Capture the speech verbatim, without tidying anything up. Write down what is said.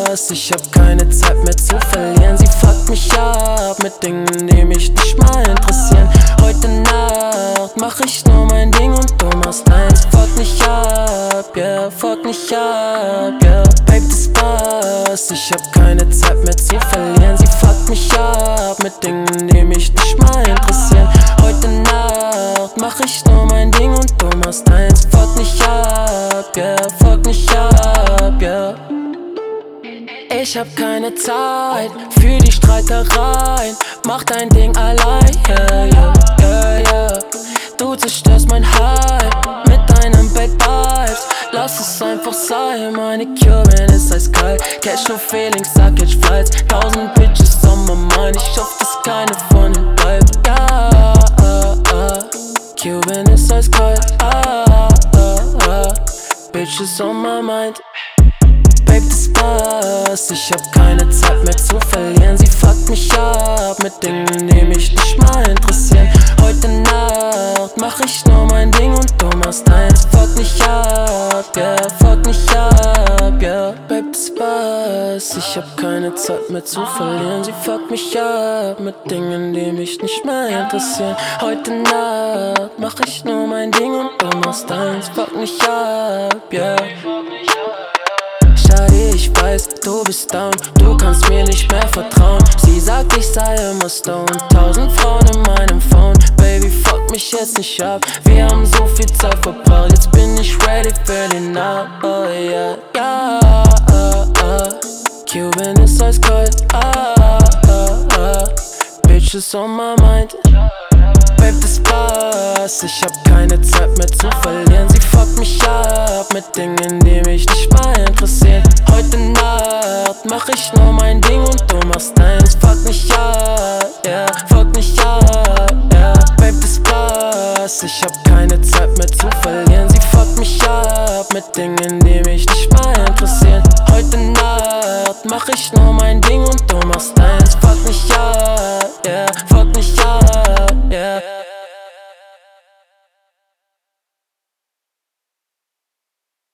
Spaß, ich hab keine Zeit mehr zu verlieren. Sie fuckt mich ab mit Dingen, die mich nicht mal interessieren. Heute Nacht mach ich nur mein Ding und du machst deins. Fuck mich ab, yeah, fuck mich ab, yeah. Babe, das war's, ich hab keine Zeit mehr zu verlieren. Sie fuckt mich ab mit Dingen, die mich nicht mal interessieren. Heute Nacht mach ich nur mein Ding und du machst deins. Fuck mich ab, yeah, fuck mich ab, yeah. Ich hab keine Zeit für die Streitereien. Mach dein Ding allein, yeah, yeah, yeah, yeah. Du zerstörst mein Hype mit deinen Bad Vibes. Lass es einfach sein, meine Cuban ist eiskalt. Cash no Feelings, sag jetzt Flights. Tausend Bitches on my mind, ich hoffe, dass keine von ihnen bleibt. Ja, ah, ah. Cuban ist eiskalt, ah, ah, ah. Bitches on my mind. Babe, das war's, ich hab keine Zeit mehr zu verlieren. Sie fuckt mich ab mit Dingen, die mich nicht mal interessieren. Heute Nacht mach ich nur mein Ding und du machst deins. Fuck mich ab, yeah, fuck mich ab, yeah. Babe, das war's, ich hab keine Zeit mehr zu verlieren. Sie fuckt mich ab mit Dingen, die mich nicht mehr interessieren. Heute Nacht mach ich nur mein Ding und du machst deins. Fuck mich ab, yeah. Shawty, ich weiß, du bist down, du kannst mir nicht mehr vertrauen. Sie sagt, ich sei immer stoned, tausend Frauen in meinem Phone. Baby, fuck mich jetzt nicht ab, wir haben so viel Zeit verbracht. Jetzt bin ich ready für den Nacht, oh yeah, ja, ah, ah. Cuban ist eiskalt, ah, ah, ah. Bitches on my mind. Babe, das war's, ich hab keine Zeit mehr zu verlieren. Sie fuckt mich ab mit Dingen, die mich nicht mal interessieren. Heute Nacht mach ich nur mein Ding und du machst deins. Fuck mich ab, yeah, fuck mich ab, yeah. Babe, das war's, ich hab keine Zeit mehr zu verlieren. Sie fuckt mich ab mit Dingen, die mich nicht mal interessieren. Heute Nacht mach ich nur mein Ding und du machst deins. Fuck mich ab, yeah, fuck mich ab, yeah.